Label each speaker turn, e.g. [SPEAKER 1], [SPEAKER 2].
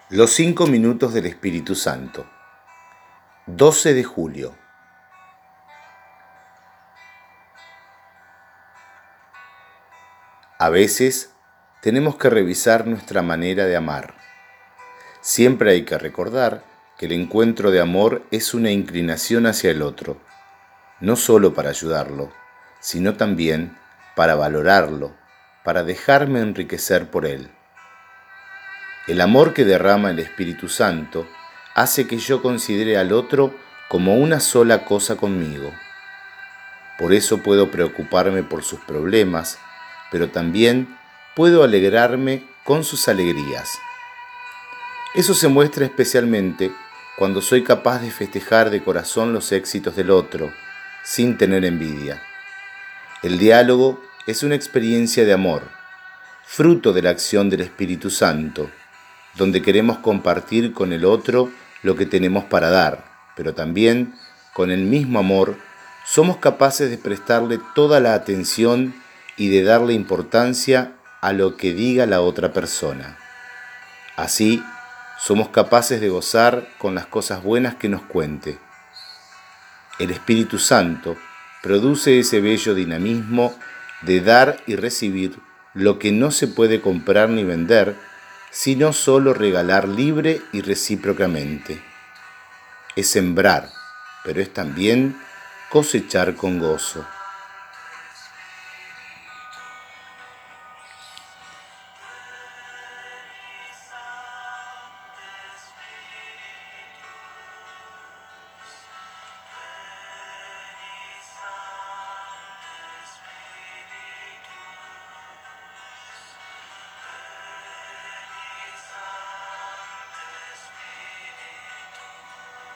[SPEAKER 1] Los 5 minutos del Espíritu Santo. 12 de julio. A veces tenemos que revisar nuestra manera de amar. Siempre hay que recordar que el encuentro de amor es una inclinación hacia el otro, no solo para ayudarlo, sino también para valorarlo, para dejarme enriquecer por él. El amor que derrama el Espíritu Santo hace que yo considere al otro como una sola cosa conmigo. Por eso puedo preocuparme por sus problemas, pero también puedo alegrarme con sus alegrías. Eso se muestra especialmente cuando soy capaz de festejar de corazón los éxitos del otro, sin tener envidia. El diálogo es una experiencia de amor, fruto de la acción del Espíritu Santo, donde queremos compartir con el otro lo que tenemos para dar, pero también, con el mismo amor, somos capaces de prestarle toda la atención y de darle importancia a lo que diga la otra persona. Así, somos capaces de gozar con las cosas buenas que nos cuente. El Espíritu Santo produce ese bello dinamismo de dar y recibir lo que no se puede comprar ni vender, sino solo regalar libre y recíprocamente. Es sembrar, pero es también cosechar con gozo.